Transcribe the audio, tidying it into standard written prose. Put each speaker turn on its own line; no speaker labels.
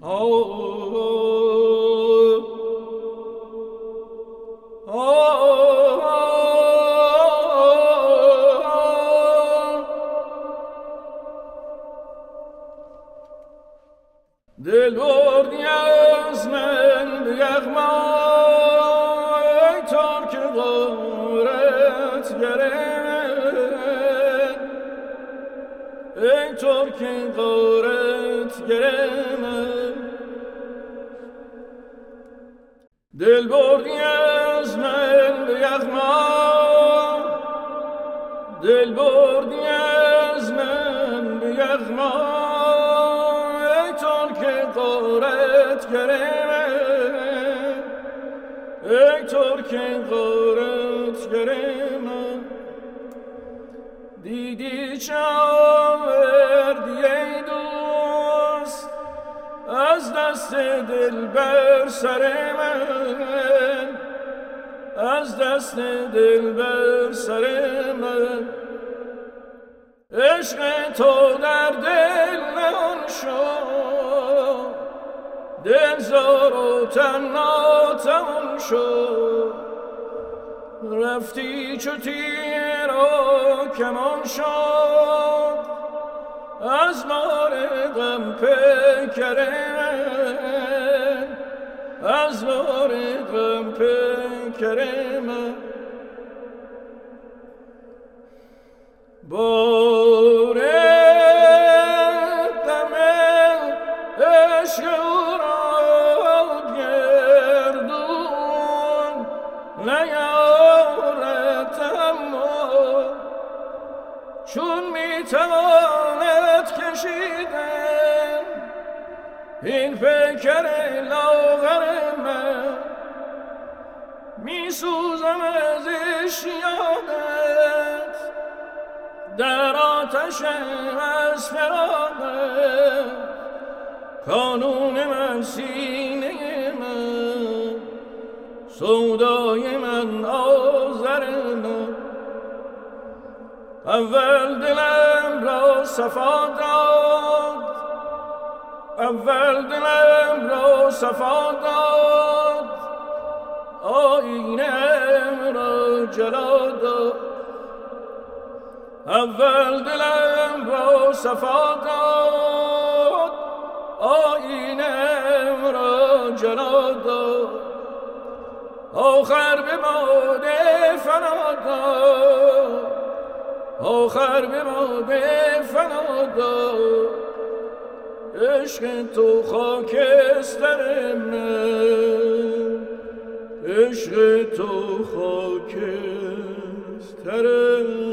دل بردی از من به یغما ای ترک غارتگره ای ترک غارتگره دل بردی از من به یغما دل بردی از من به یغما ای ترک غارتگره من دیدی چه آوردی ای دوست از دست دل بر سر من از دست دل بر سر من عشق تو در دل نهان شد دل زار و تنها شد رفتی چو تیر و کمان شد از مار غم پیکره من از مار غم پیکره من بار غم عشق چون میتواند کشیدن این پیکر لاغر من میسوزم از اشتیاقت در آتشم از فراقت کانون من سینه من سودای من آذر من اول دلم را صفا داد اول دلم را صفا داد آینه‌ام را جلا داد اول دلم را صفا داد آینه‌ام را جلا داد آخر به باده فنا داد آخر به باده فنا داد عشق تو خاکستر من عشق تو خاکستر من